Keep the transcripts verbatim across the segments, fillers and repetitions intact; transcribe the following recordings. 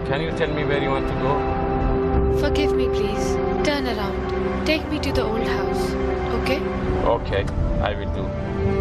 Can you tell me where you want to go? Forgive me, please. Turn around. Take me to the old house. Okay? Okay, I will do.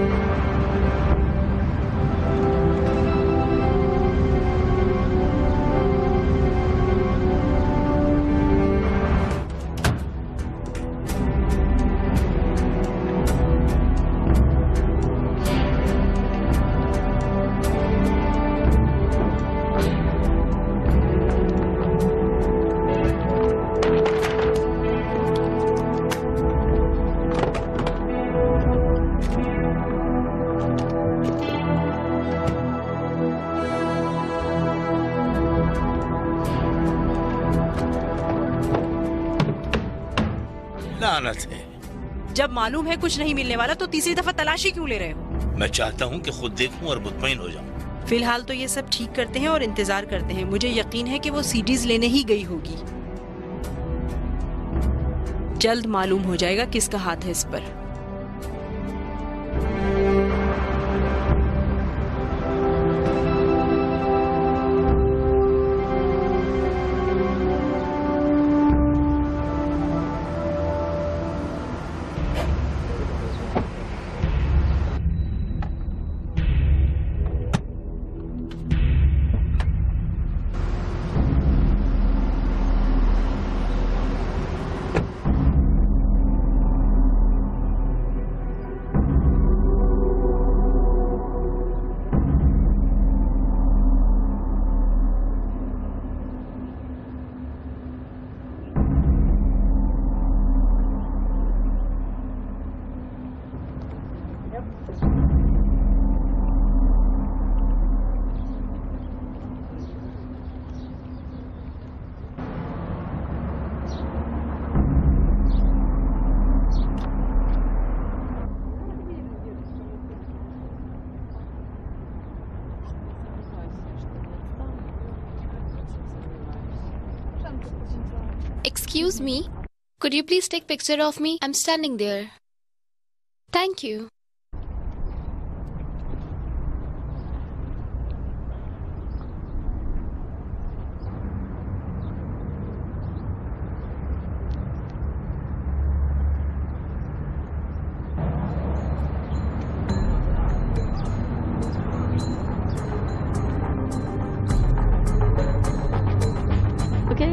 जब मालूम है कुछ नहीं मिलने वाला तो तीसरी दफा तलाशी क्यों ले रहे हो? मैं चाहता हूँ कि खुद देखूं और मुतमईन हो जाऊं। फिलहाल तो ये सब ठीक करते हैं और इंतजार करते हैं। मुझे यकीन है कि वो सीडीज लेने ही गई होगी। जल्द मालूम हो जाएगा किसका हाथ है इस पर। Excuse me, could you please take picture of me? I'm standing there. Thank you. Okay.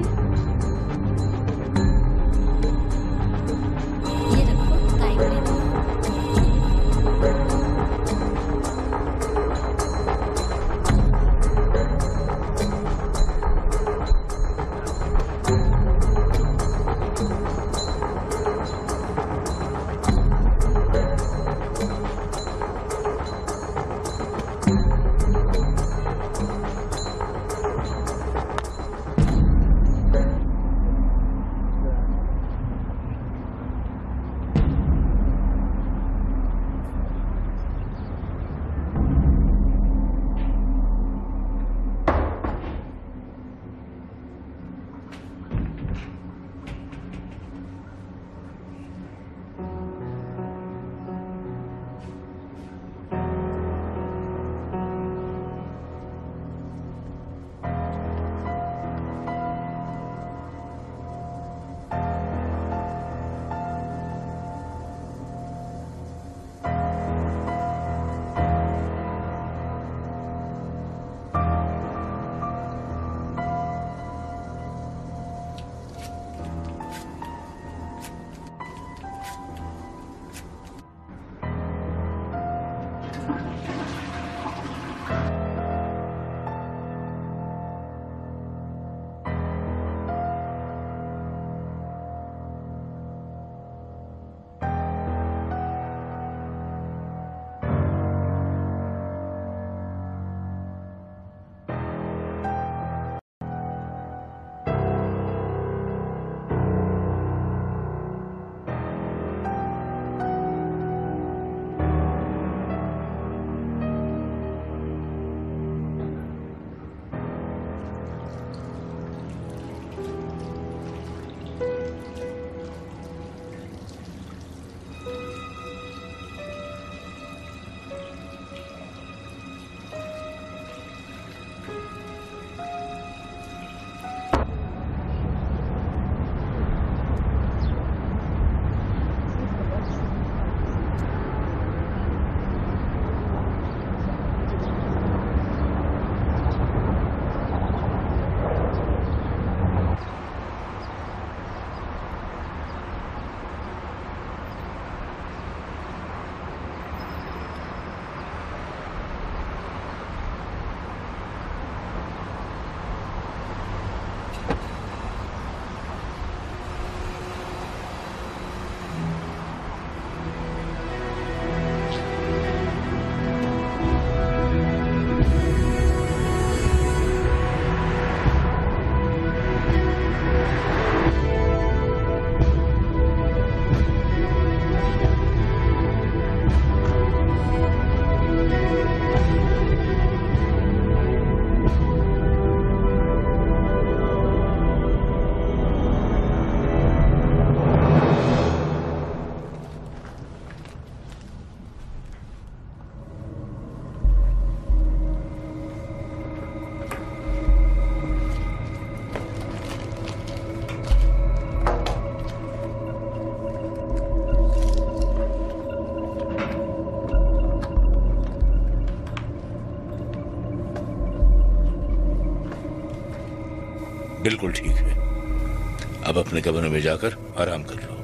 बिल्कुल ठीक है। अब अपने कमरे में जाकर आराम कर लो।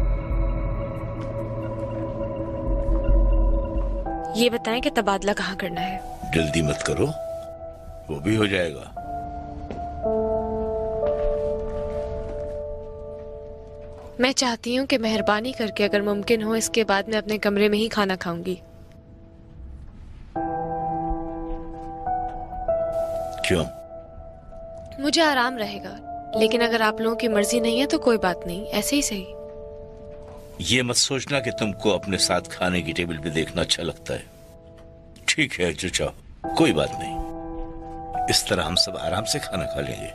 ये बताएं कि तबादला कहाँ करना है? जल्दी मत करो, वो भी हो जाएगा। मैं चाहती हूँ कि मेहरबानी करके अगर मुमकिन हो इसके बाद मैं अपने कमरे में ही खाना खाऊंगी। क्यों? मुझे आराम रहेगा, लेकिन अगर आप लोगों की मर्जी नहीं है तो कोई बात नहीं, ऐसे ही सही। ये मत सोचना कि तुमको अपने साथ खाने की टेबल पे देखना अच्छा लगता है। ठीक है जो चाहो, कोई बात नहीं। इस तरह हम सब आराम से खाना खा लेंगे।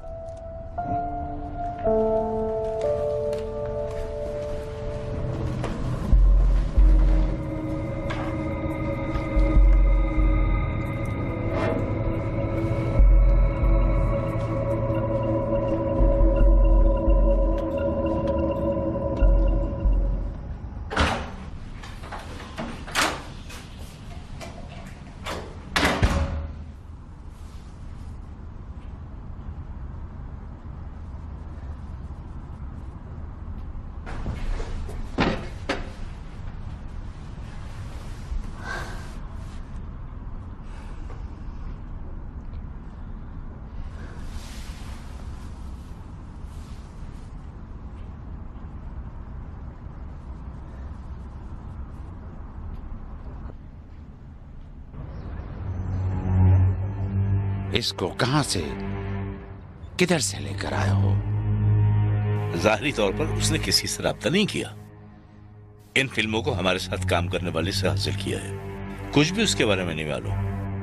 इसको कहां से, किधर से लेकर आए हो? जाहिरी तौर पर उसने किसी से राब्ता नहीं किया। इन फिल्मों को हमारे साथ काम करने वाले से हासिल किया है। कुछ भी उसके बारे में नहीं मालूम।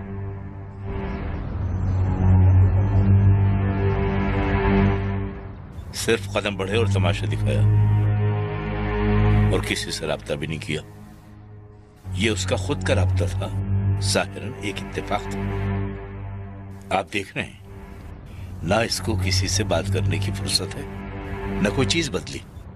सिर्फ कदम बढ़े और तमाशा दिखाया और किसी से राब्ता भी नहीं किया। ये उसका खुद का राब्ता था, जाहिरन एक इत्तेफाक था। आप देख रहे हैं ना, इसको किसी से बात करने की फुर्सत है, न कोई चीज बदली।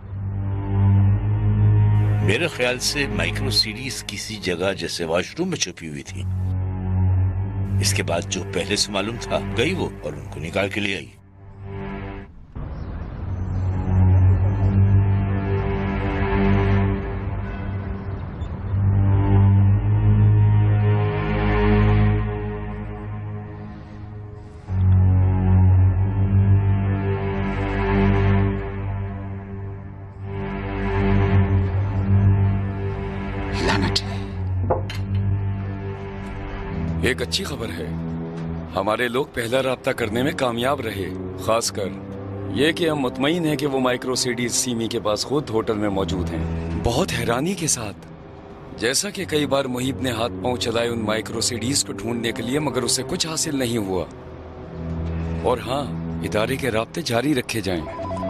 मेरे ख्याल से माइक्रो सीरीज किसी जगह जैसे वॉशरूम में छुपी हुई थी। इसके बाद जो पहले से मालूम था गई वो और उनको निकाल के ले आई। एक अच्छी खबर है, हमारे लोग पहला राब्ता करने में कामयाब रहे। खासकर ये कि हम मुतमईन हैं कि वो माइक्रो सीडीज सीमी के पास खुद होटल में मौजूद हैं। बहुत हैरानी के साथ, जैसा कि कई बार मुहीब ने हाथ पांव चलाए उन माइक्रो सीडीज को ढूंढने के लिए, मगर उसे कुछ हासिल नहीं हुआ। और हाँ, इदारे के राब्ते जारी रखे जाएं।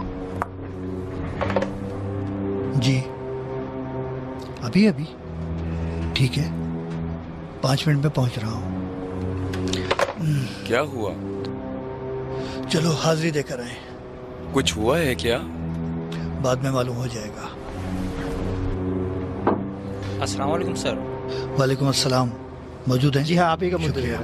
जी अभी अभी ठीक है, पांच मिनट में पहुंच रहा हूँ। क्या हुआ? चलो हाजिरी देकर आए। कुछ हुआ है क्या? बाद में मालूम हो जाएगा। अस्सलाम वालेकुम सर। वालेकुम अस्सलाम। मौजूद हैं? जी हाँ, आप ही का शुक्रिया।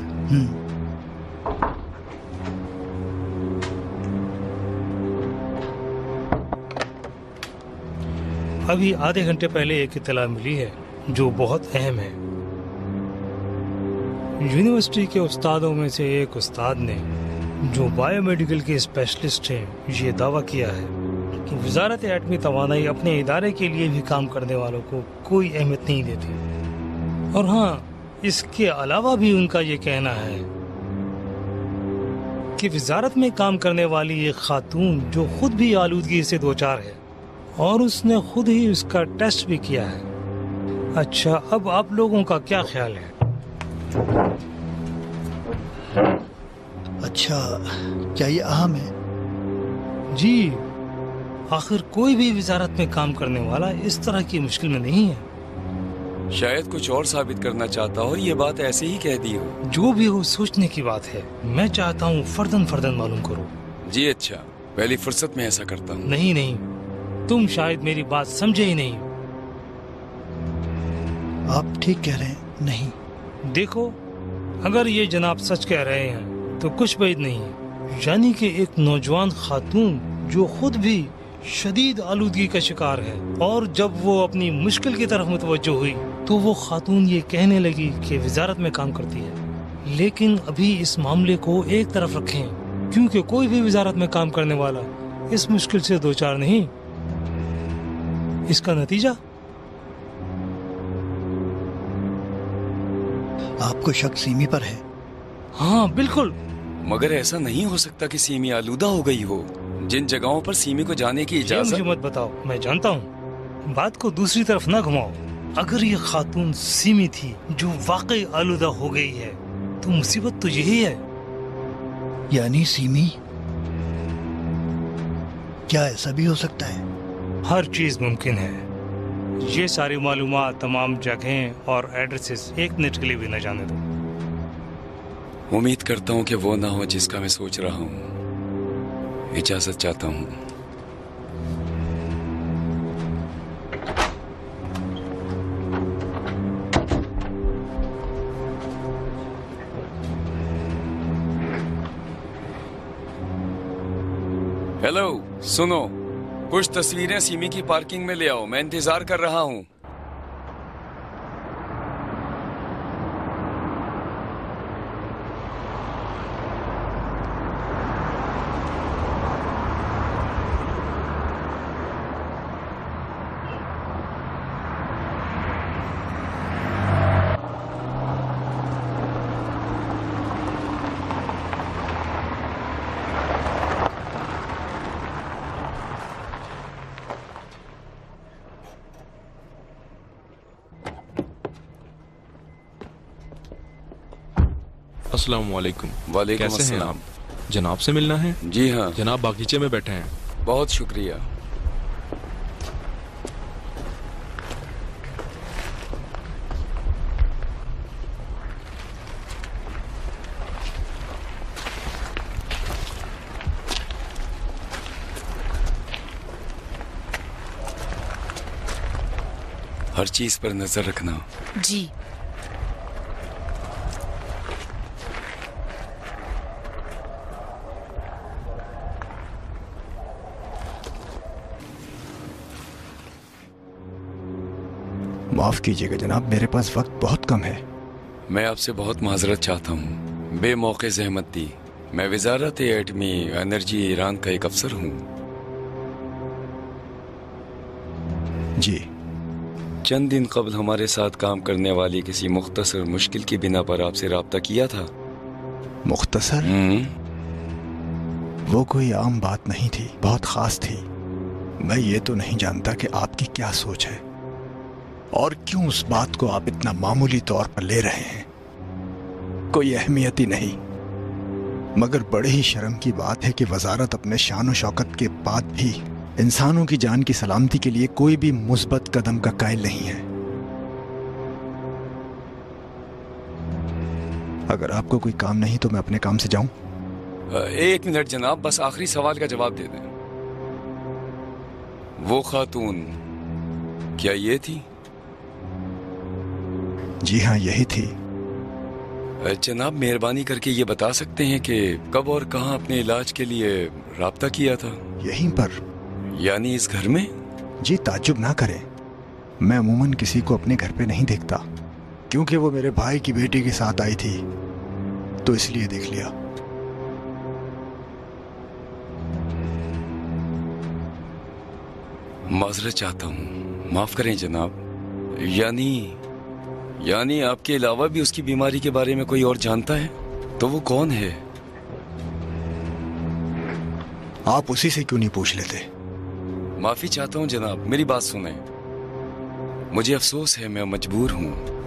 अभी आधे घंटे पहले एक इत्तला मिली है जो बहुत अहम है। यूनिवर्सिटी के उस्तादों में से एक उस्ताद ने, जो बायोमेडिकल के स्पेशलिस्ट हैं, ये दावा किया है कि वजारत एटमी तवानाई अपने इदारे के लिए भी काम करने वालों को कोई अहमियत नहीं देती। और हाँ, इसके अलावा भी उनका ये कहना है कि वजारत में काम करने वाली एक खातून जो खुद भी आलूदगी से दो चार है और उसने खुद ही उसका टेस्ट भी किया है। अच्छा, अब आप लोगों का क्या ख्याल है? अच्छा, क्या ये अहम है? जी, आखिर कोई भी वजारत में काम करने वाला इस तरह की मुश्किल में नहीं है। शायद कुछ और साबित करना चाहता हो, ये बात ऐसे ही कह दी हो। जो भी हो, सोचने की बात है। मैं चाहता हूँ फर्दन फर्दन मालूम करो। जी अच्छा, पहली फुर्सत में ऐसा करता हूँ। नहीं नहीं, तुम शायद मेरी बात समझे ही नहीं। आप ठीक कह रहे हैं। नहीं, देखो, अगर ये जनाब सच कह रहे हैं तो कुछ बैद नहीं है। यानी कि एक नौजवान खातून जो खुद भी शदीद आलूदगी का शिकार है, और जब वो अपनी मुश्किल की तरफ मुतवज्जो हुई तो वो खातून ये कहने लगी कि वजारत में काम करती है। लेकिन अभी इस मामले को एक तरफ रखें, क्योंकि कोई भी वजारत में काम करने वाला इस मुश्किल से दो चार नहीं। इसका नतीजा आपको शक सीमी पर है? हाँ बिल्कुल। मगर ऐसा नहीं हो सकता कि सीमी आलूदा हो गई हो। जिन जगहों पर सीमी को जाने की इजाजत। मुझे मत बताओ, मैं जानता हूँ। बात को दूसरी तरफ ना घुमाओ। अगर ये खातून सीमी थी जो वाकई आलूदा हो गई है तो मुसीबत तो यही है। यानी सीमी? क्या ऐसा भी हो सकता है? हर चीज मुमकिन है। ये सारी मालूमात, तमाम जगहें और एड्रेसेस एक मिनट के लिए भी न जाने दो। उम्मीद करता हूँ कि वो ना हो जिसका मैं सोच रहा हूँ। इजाजत चाहता हूँ। हेलो, सुनो, कुछ तस्वीरें सीमी की पार्किंग में ले आओ। मैं इंतजार कर रहा हूँ। अस्सलाम वालेकुम। वालेकुम कैसे हैं अस्सलाम। आप? जनाब से मिलना है? जी हाँ। जनाब बागीचे में बैठे हैं। बहुत शुक्रिया। हर चीज पर नजर रखना। जी। माफ कीजिएगा जनाब, मेरे पास वक्त बहुत कम है। मैं आपसे बहुत माजरत चाहता हूँ। बेमौके जहमत दी। मैं वजारत एटमी एनर्जी ईरान का एक अफसर हूँ। जी। चंद दिन कबल हमारे साथ काम करने वाली किसी मुख्तसर मुश्किल की बिना पर आपसे राब्ता किया था। मुख्तसर? वो कोई आम बात नहीं थी, बहुत खास थी। मैं ये तो नहीं जानता कि आपकी क्या सोच है और क्यों उस बात को आप इतना मामूली तौर पर ले रहे हैं। कोई अहमियत ही नहीं, मगर बड़े ही शर्म की बात है कि वजारत अपने शान और शौकत के बाद भी इंसानों की जान की सलामती के लिए कोई भी मुस्बत कदम का कायल नहीं है। अगर आपको कोई काम नहीं तो मैं अपने काम से जाऊं? एक मिनट जनाब, बस आखिरी सवाल का जवाब दे दें। वो खातून क्या ये थी? जी हाँ, यही थी। जनाब मेहरबानी करके ये बता सकते हैं कि कब और कहां अपने इलाज के लिए राब्ता किया था? यहीं पर। यानी इस घर में? जी ताज्जुब ना करें, मैं अमूमन किसी को अपने घर पे नहीं देखता, क्योंकि वो मेरे भाई की बेटी के साथ आई थी तो इसलिए देख लिया। माजरत चाहता हूँ, माफ करें जनाब। यानी यानी आपके अलावा भी उसकी बीमारी के बारे में कोई और जानता है? तो वो कौन है? आप उसी से क्यों नहीं पूछ लेते? माफी चाहता हूँ जनाब, मेरी बात सुने। मुझे अफसोस है, मैं मजबूर हूँ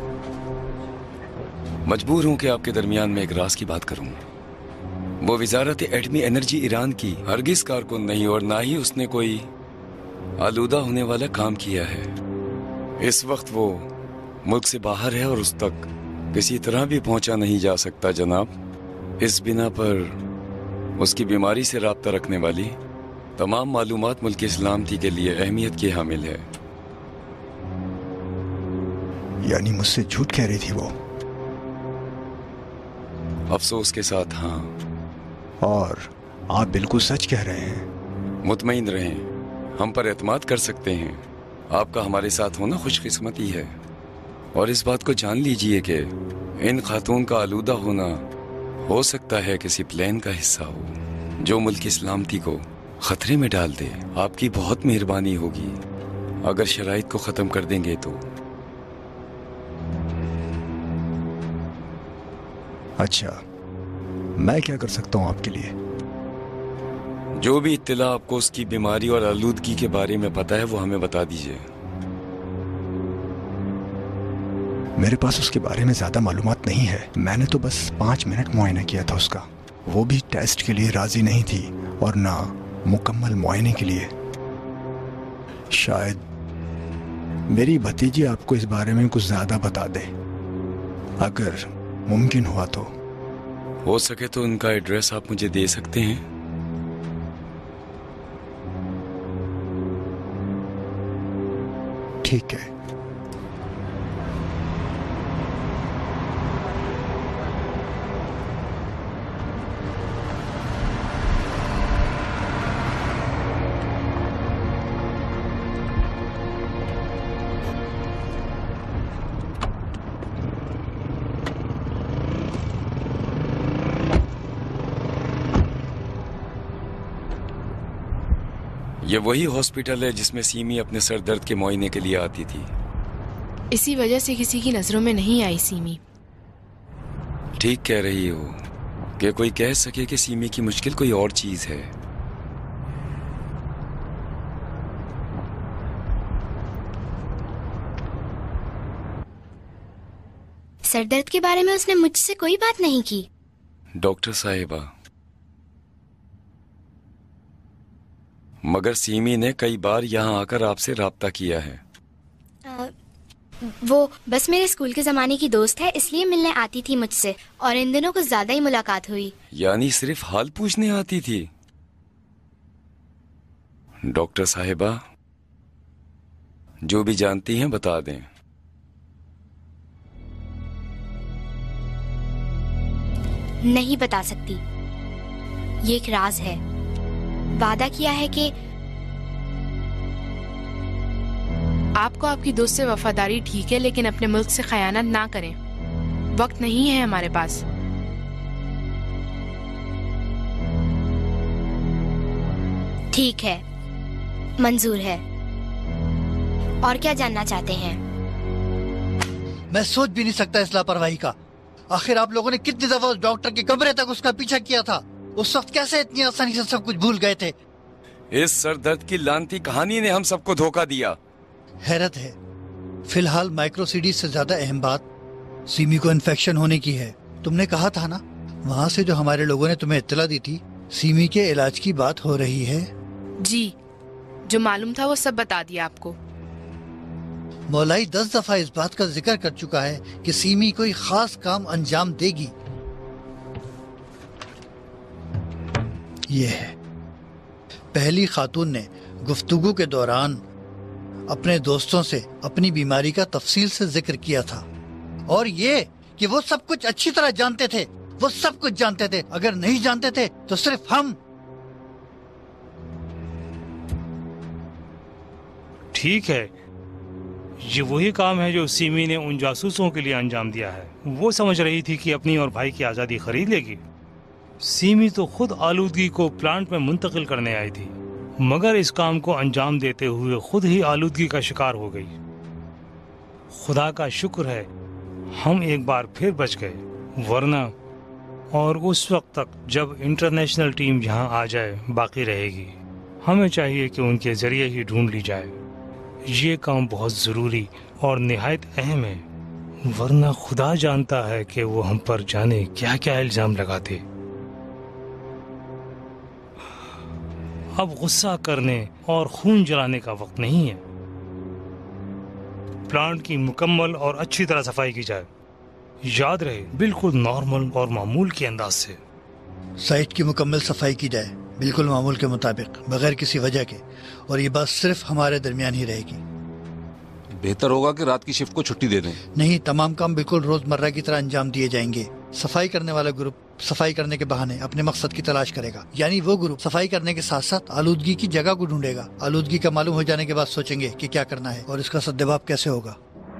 मजबूर हूँ कि आपके दरमियान में एक राज की बात करूँ। वो वजारत एटमी एनर्जी ईरान की हरगिज कारकुन नहीं और ना ही उसने कोई आलूदा होने वाला काम किया है। इस वक्त वो मुल्क से बाहर है और उस तक किसी तरह भी पहुंचा नहीं जा सकता जनाब। इस बिना पर उसकी बीमारी से राब्ता रखने वाली तमाम मालूमात मुल्क की सलामती के लिए अहमियत की हामिल है। यानी मुझसे झूठ कह रही थी वो? अफसोस के साथ हाँ। और आप बिल्कुल सच कह रहे हैं। मुतमईन रहें, हम पर एतमाद कर सकते हैं। आपका हमारे साथ होना खुशकिस्मती है। और इस बात को जान लीजिए कि इन खातून का आलूदा होना हो सकता है किसी प्लान का हिस्सा हो जो मुल्क की सलामती को खतरे में डाल दे। आपकी बहुत मेहरबानी होगी अगर शराइत को ख़त्म कर देंगे तो। अच्छा, मैं क्या कर सकता हूँ आपके लिए? जो भी इत्तला आपको उसकी बीमारी और आलूदगी के बारे में पता है वो हमें बता दीजिए। मेरे पास उसके बारे में ज्यादा मालूमात नहीं है। मैंने तो बस पाँच मिनट मुआयना किया था उसका। वो भी टेस्ट के लिए राजी नहीं थी और ना मुकम्मल मुआयने के लिए। शायद मेरी भतीजी आपको इस बारे में कुछ ज्यादा बता दे, अगर मुमकिन हुआ तो। हो सके तो उनका एड्रेस आप मुझे दे सकते हैं? ठीक है। ये वही हॉस्पिटल है जिसमें सीमी अपने सर दर्द के मुआयने के लिए आती थी। इसी वजह से किसी की नजरों में नहीं आई सीमी। ठीक कह रही हो कि कोई कह सके कि सीमी की मुश्किल कोई और चीज है। सरदर्द के बारे में उसने मुझसे कोई बात नहीं की। डॉक्टर साहिबा, मगर सीमी ने कई बार यहाँ आकर आपसे राब्ता किया है। आ, वो बस मेरे स्कूल के जमाने की दोस्त है, इसलिए मिलने आती थी मुझसे, और इन दिनों कुछ ज्यादा ही मुलाकात हुई। यानी सिर्फ हाल पूछने आती थी? डॉक्टर साहिबा, जो भी जानती हैं बता दें। नहीं बता सकती, ये एक राज है। वादा किया है कि आपको आपकी दोस्त से वफादारी ठीक है, लेकिन अपने मुल्क से खयानत ना करें। वक्त नहीं है हमारे पास। ठीक है, मंजूर है। और क्या जानना चाहते हैं? मैं सोच भी नहीं सकता इस लापरवाही का। आखिर आप लोगों ने कितनी दफा उस डॉक्टर के कमरे तक उसका पीछा किया था? उस वक्त कैसे इतनी आसानी से सब कुछ भूल गए थे? इस सर दर्द की लानती कहानी ने हम सबको धोखा दिया। हैरत है। फिलहाल माइक्रोसीडीज से ज्यादा अहम बात सीमी को इन्फेक्शन होने की है। तुमने कहा था ना, वहाँ से जो हमारे लोगों ने तुम्हें इत्तला दी थी, सीमी के इलाज की बात हो रही है। जी, जो मालूम था वो सब बता दिया आपको। मौलाई दस दफा इस बात का जिक्र कर चुका है कि सीमी कोई खास काम अंजाम देगी। ये है, पहली खातून ने गुफ्तगू के दौरान अपने दोस्तों से अपनी बीमारी का तफसील से जिक्र किया था, और ये कि वो सब कुछ अच्छी तरह जानते थे। वो सब कुछ जानते थे। अगर नहीं जानते थे तो सिर्फ हम। ठीक है, ये वही काम है जो सीमी ने उन जासूसों के लिए अंजाम दिया है। वो समझ रही थी कि अपनी और भाई की आज़ादी खरीद लेगी। सीमी तो खुद आलूदगी को प्लांट में मुंतकिल करने आई थी, मगर इस काम को अंजाम देते हुए खुद ही आलूदगी का शिकार हो गई। खुदा का शुक्र है हम एक बार फिर बच गए, वरना और उस वक्त तक जब इंटरनेशनल टीम यहाँ आ जाए बाकी रहेगी। हमें चाहिए कि उनके जरिए ही ढूंढ ली जाए। ये काम बहुत ज़रूरी और निहायत अहम है, वरना खुदा जानता है कि वो हम पर जाने क्या क्या इल्ज़ाम लगाते। अब गुस्सा करने और खून जलाने का वक्त नहीं है। प्लांट की मुकम्मल और अच्छी तरह सफाई की जाए। याद रहे, बिल्कुल नॉर्मल और मामूल के अंदाज से। साइट की मुकम्मल सफाई की जाए, बिल्कुल मामूल के मुताबिक, बगैर किसी वजह के, और ये बात सिर्फ हमारे दरमियान ही रहेगी। बेहतर होगा कि रात की शिफ्ट को छुट्टी दे दें। नहीं, तमाम काम बिल्कुल रोजमर्रा की तरह अंजाम दिए जाएंगे। सफाई करने वाला ग्रुप सफाई करने के बहाने अपने मकसद की तलाश करेगा, यानी वो ग्रुप सफाई करने के साथ साथ आलूदगी की जगह को ढूंढेगा। आलूदगी का मालूम हो जाने के बाद सोचेंगे कि क्या करना है और इसका सद्जवाब कैसे होगा।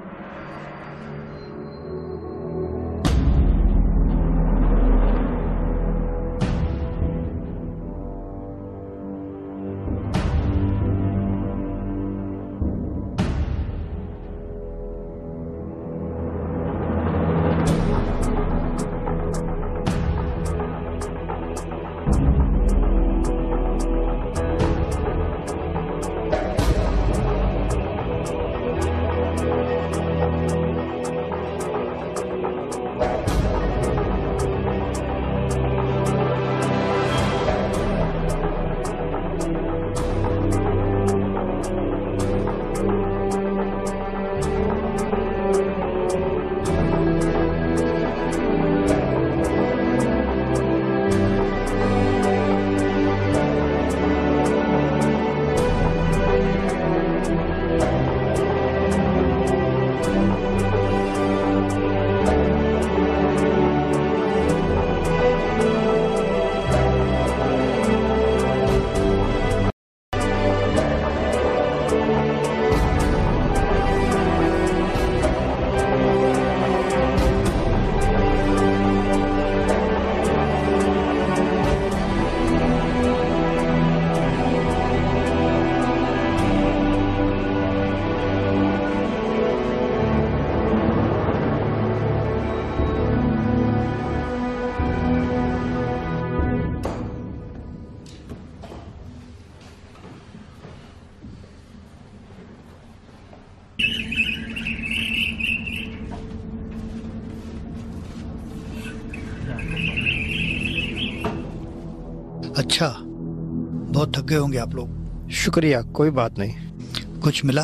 अच्छा, बहुत थक गए होंगे आप लोग। शुक्रिया, कोई बात नहीं। कुछ मिला?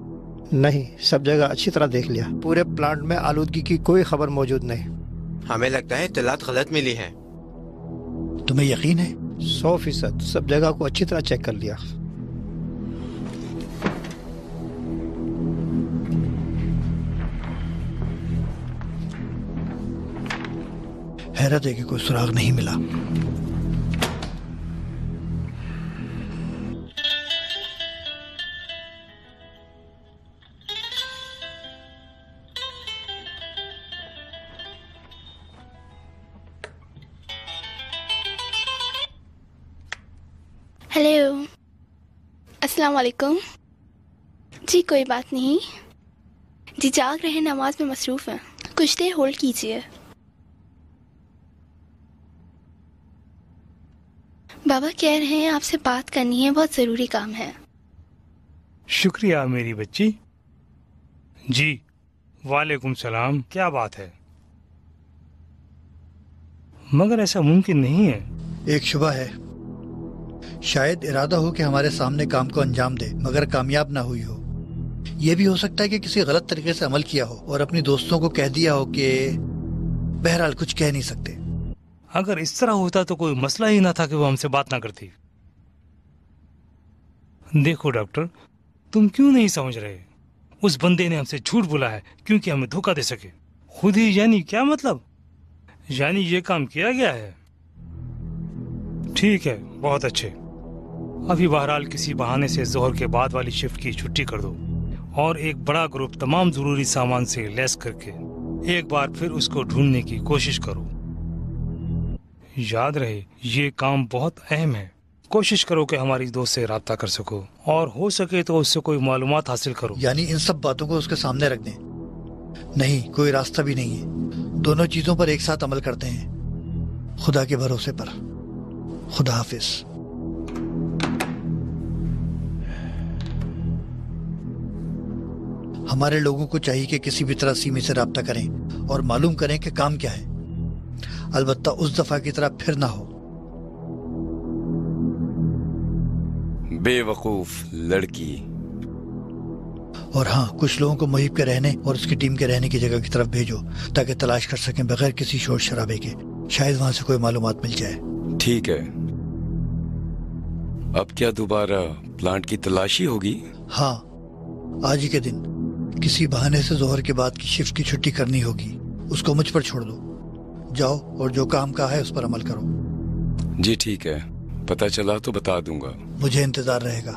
नहीं, सब जगह अच्छी तरह देख लिया। पूरे प्लांट में आलूदगी की कोई खबर मौजूद नहीं। हमें लगता है इत्तलात गलत मिली है। तुम्हें यकीन है? सौ फीसद सब जगह को अच्छी तरह चेक कर लिया। हैरत है कि कोई सुराग नहीं मिला। हेलो, अस्सलाम वालेकुम। जी कोई बात नहीं जी, जाग रहे हैं, नमाज में मसरूफ हैं। कुछ देर होल्ड कीजिए। बाबा कह रहे हैं आपसे बात करनी है, बहुत जरूरी काम है। शुक्रिया मेरी बच्ची। जी वालेकुम सलाम, क्या बात है? मगर ऐसा मुमकिन नहीं है। एक शुबा है, शायद इरादा हो कि हमारे सामने काम को अंजाम दे मगर कामयाब ना हुई हो। यह भी हो सकता है कि किसी गलत तरीके से अमल किया हो और अपने दोस्तों को कह दिया हो कि बहरहाल कुछ कह नहीं सकते। अगर इस तरह होता तो कोई मसला ही ना था कि वो हमसे बात ना करती। देखो डॉक्टर, तुम क्यों नहीं समझ रहे? उस बंदे ने हमसे झूठ बोला है क्योंकि हमें धोखा दे सके। खुद ही, यानी क्या मतलब? यानी ये काम किया गया है। ठीक है, बहुत अच्छे। अभी बहरहाल किसी बहाने से जोहर के बाद वाली शिफ्ट की छुट्टी कर दो और एक बड़ा ग्रुप तमाम जरूरी सामान से लैस करके एक बार फिर उसको ढूंढने की कोशिश करो। याद रहे, ये काम बहुत अहम है। कोशिश करो कि हमारी दोस्त से राब्ता कर सको और हो सके तो उससे कोई मालूमात हासिल करो। यानी इन सब बातों को उसके सामने रख दें? नहीं, कोई रास्ता भी नहीं है। दोनों चीजों पर एक साथ अमल करते हैं, खुदा के भरोसे पर। खुदा हाफिज। हमारे लोगों को चाहिए कि किसी भी तरह सीमी से राब्ता करें और मालूम करें कि काम क्या है, अलबत्ता उस दफा की तरह फिर ना हो। बेवकूफ लड़की। और हाँ, कुछ लोगों को मुहिब के रहने और उसकी टीम के रहने की जगह की तरफ भेजो ताकि तलाश कर सकें बगैर किसी शोर शराबे के। शायद वहां से कोई मालूमात मिल जाए। ठीक है। अब क्या दोबारा प्लांट की तलाशी होगी? हाँ, आज ही के दिन किसी बहाने से जोहर के बाद की शिफ्ट की छुट्टी करनी होगी। उसको मुझ पर छोड़ दो। जाओ और जो काम कहा है उस पर अमल करो। जी ठीक है, पता चला तो बता दूंगा। मुझे इंतजार रहेगा।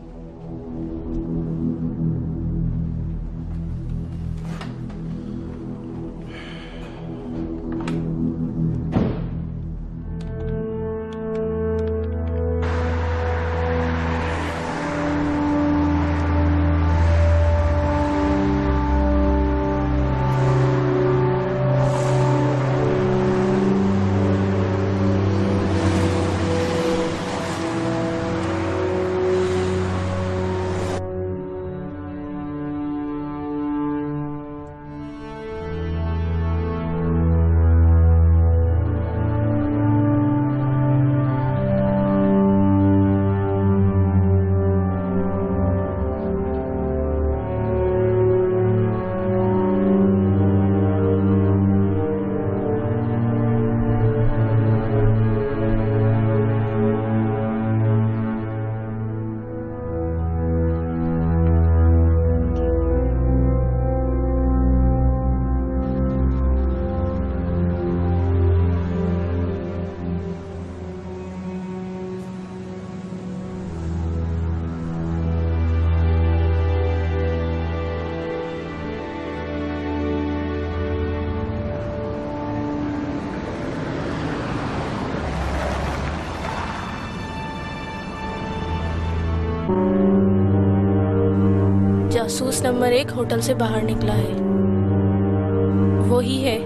जासूस नंबर एक होटल से बाहर निकला है। वो ही है।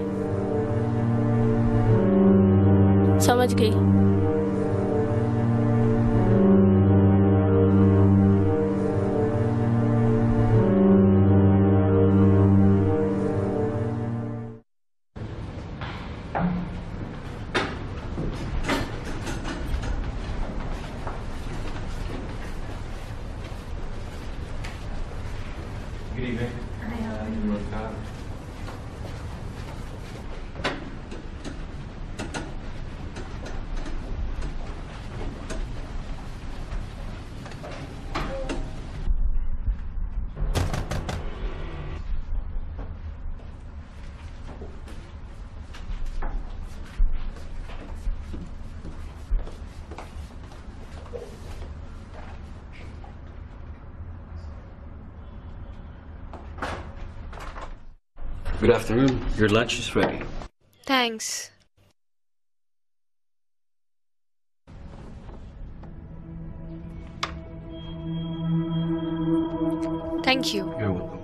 समझ गई। Good afternoon. Your lunch is ready. Thanks. Thank you. You're welcome.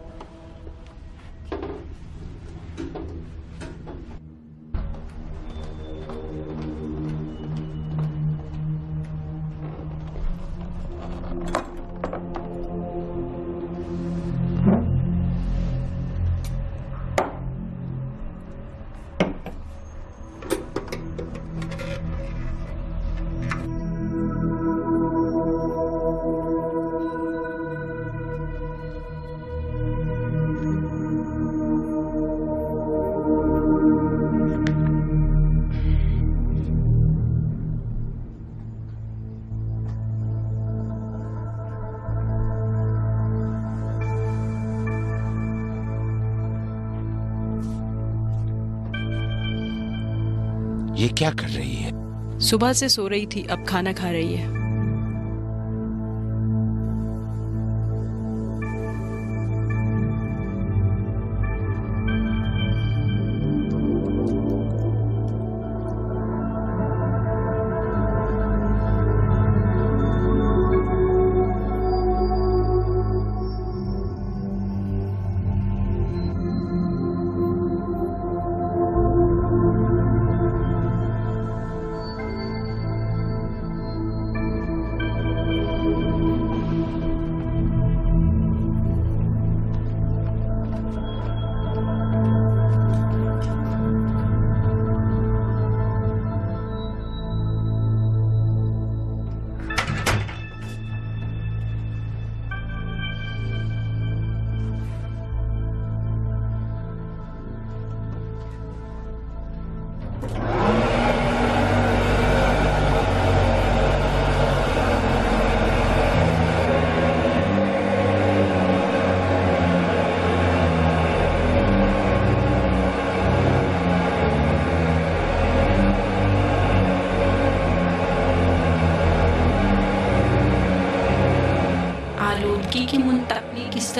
ये क्या कर रही है? सुबह से सो रही थी, अब खाना खा रही है।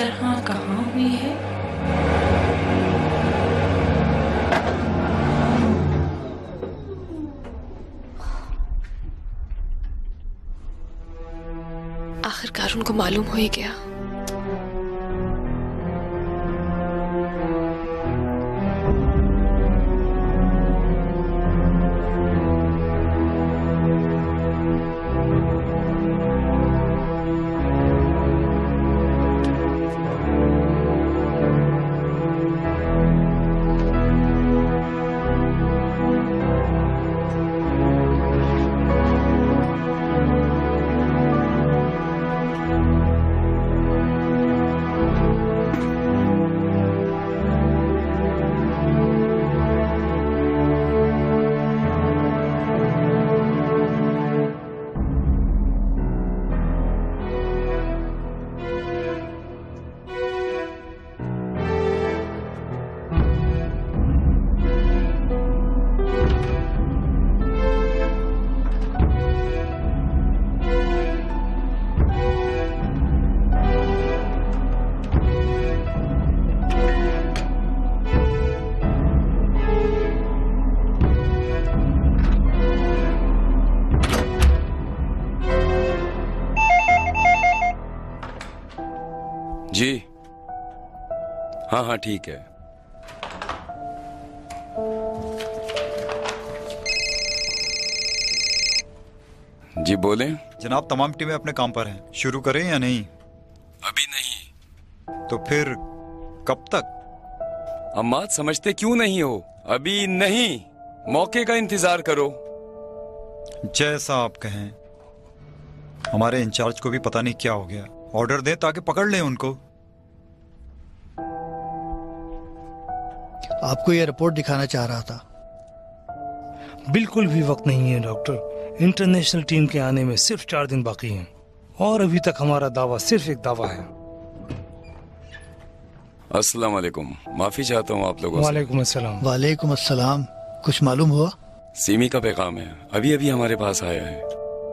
तरह कहाँ हुई है? आखिरकार उनको मालूम हो ही गया। जी हाँ हाँ ठीक है। जी बोले। जनाब तमाम टीमें अपने काम पर हैं, शुरू करें या नहीं? अभी नहीं। तो फिर कब तक? अम्माद समझते क्यों नहीं हो? अभी नहीं, मौके का इंतजार करो। जैसा आप कहें। हमारे इंचार्ज को भी पता नहीं क्या हो गया, ऑर्डर दें ताकि पकड़ लें उनको। आपको यह रिपोर्ट दिखाना चाह रहा था। बिल्कुल भी वक्त नहीं है डॉक्टर। इंटरनेशनल टीम के आने में सिर्फ चार दिन बाकी हैं और अभी तक हमारा दावा सिर्फ एक दावा है। अस्सलाम वालेकुम, माफी चाहता हूँ आप लोगों से। वालेकुम अस्सलाम। वालेकुम अस्सलाम। कुछ मालूम हुआ? सीमी का पैगाम है, अभी अभी हमारे पास आया है।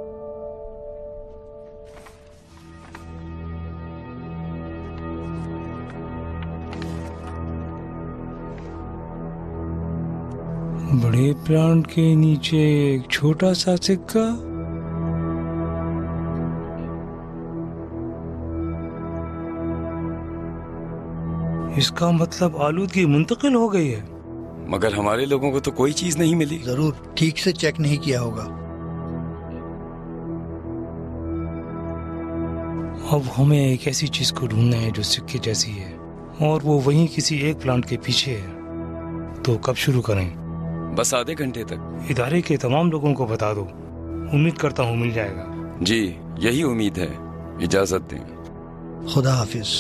बड़े प्लांट के नीचे एक छोटा सा सिक्का। इसका मतलब आलूदगी मुंतकिल हो गई है। मगर हमारे लोगों को तो कोई चीज नहीं मिली। जरूर ठीक से चेक नहीं किया होगा। अब हमें एक ऐसी चीज को ढूंढना है जो सिक्के जैसी है और वो वहीं किसी एक प्लांट के पीछे है। तो कब शुरू करें? बस आधे घंटे तक। इदारे के तमाम लोगों को बता दो, उम्मीद करता हूँ मिल जाएगा। जी यही उम्मीद है, इजाजत दें। खुदा हाफिज।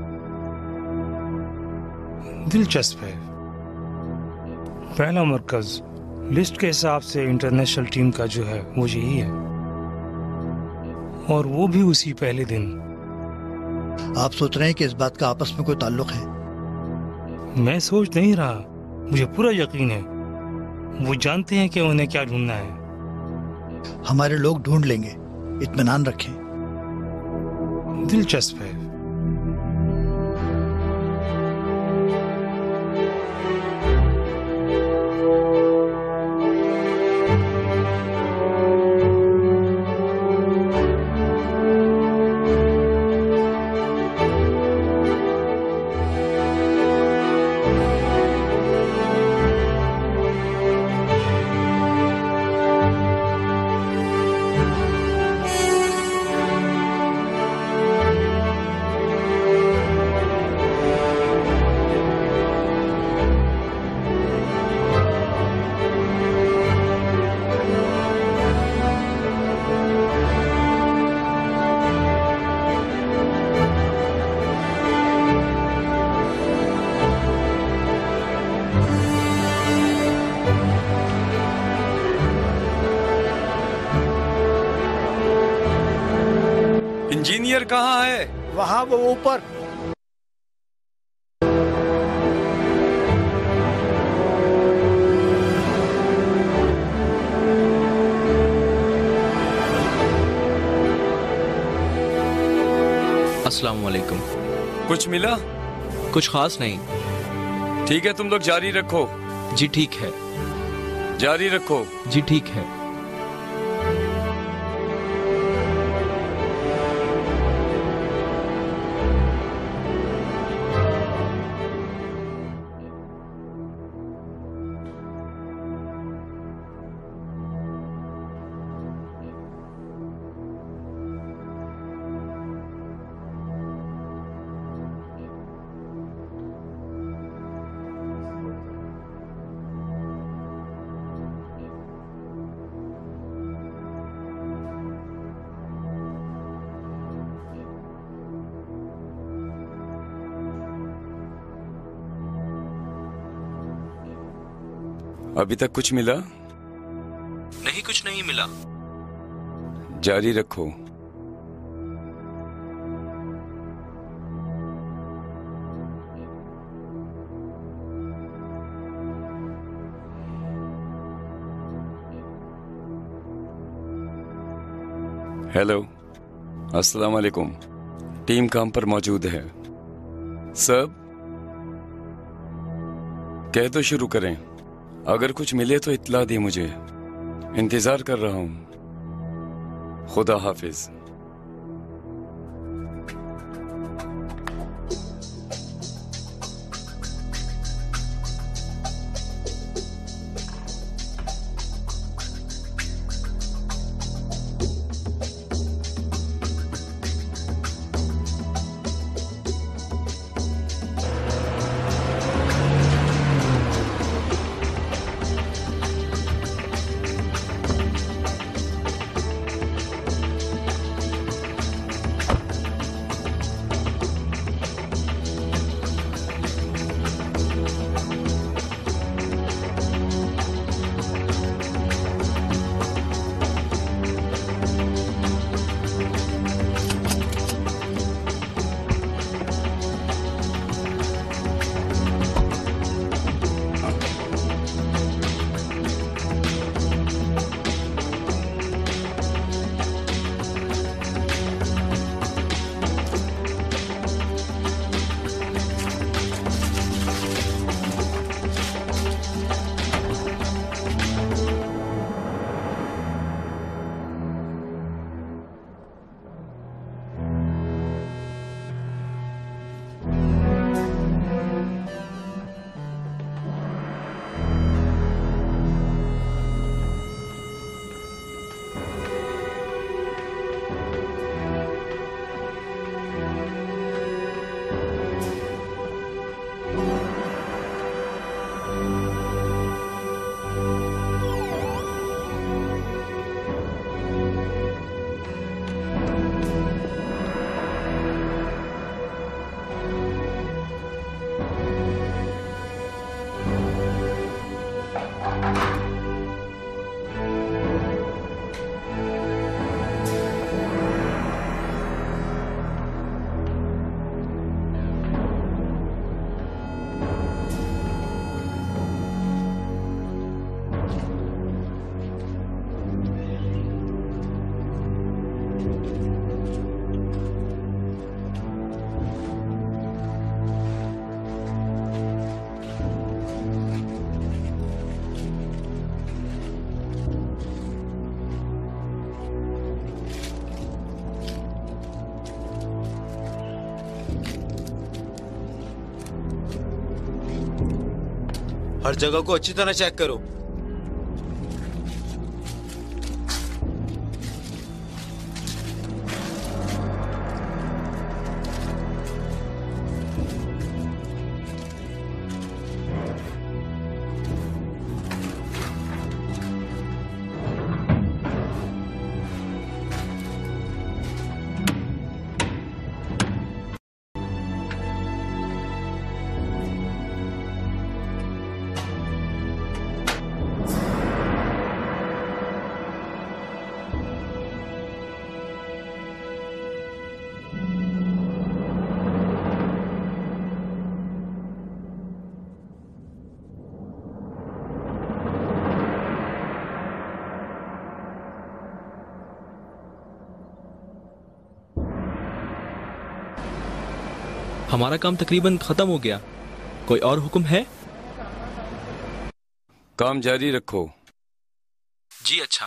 दिलचस्प है। पहला मरकज लिस्ट के हिसाब से इंटरनेशनल टीम का जो है वो यही है और वो भी उसी पहले दिन। आप सोच रहे हैं कि इस बात का आपस में कोई ताल्लुक है? मैं सोच नहीं रहा, मुझे पूरा यकीन है वो जानते हैं कि उन्हें क्या ढूंढना है। हमारे लोग ढूंढ लेंगे, इत्मीनान रखें। दिलचस्प है। इंजीनियर कहाँ है? वहाँ वो ऊपर। अस्सलाम वालेकुम। कुछ मिला? कुछ खास नहीं। ठीक है, तुम लोग जारी रखो। जी ठीक है। जारी रखो। जी ठीक है। अभी तक कुछ मिला? नहीं, कुछ नहीं मिला। जारी रखो। हेलो, अस्सलाम वालेकुम। टीम काम पर मौजूद है। सब कह तो शुरू करें। अगर कुछ मिले तो इत्ला दी मुझे। इंतजार कर रहा हूं। खुदा हाफिज। हर जगह को अच्छी तरह चेक करो। हमारा काम तकरीबन खत्म हो गया। कोई और हुक्म है? काम जारी रखो। जी अच्छा।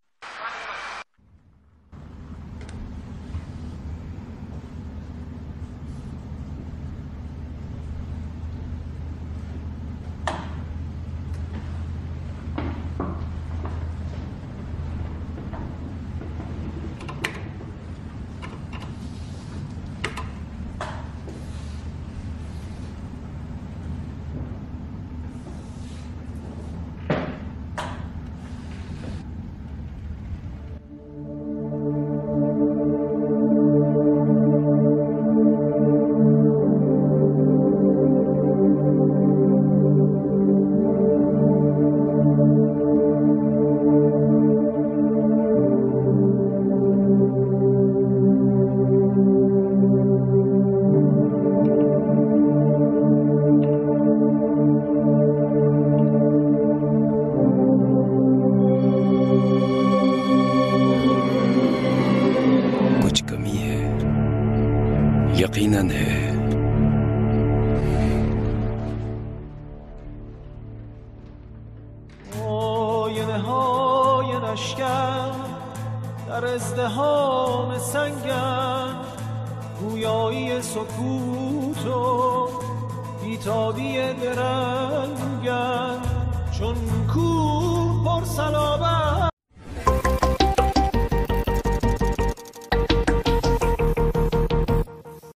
यकीनन है। آینه‌های نشکن در ازدحام سنگن، گویایی سکوت و بیتابی درنگن، چون کو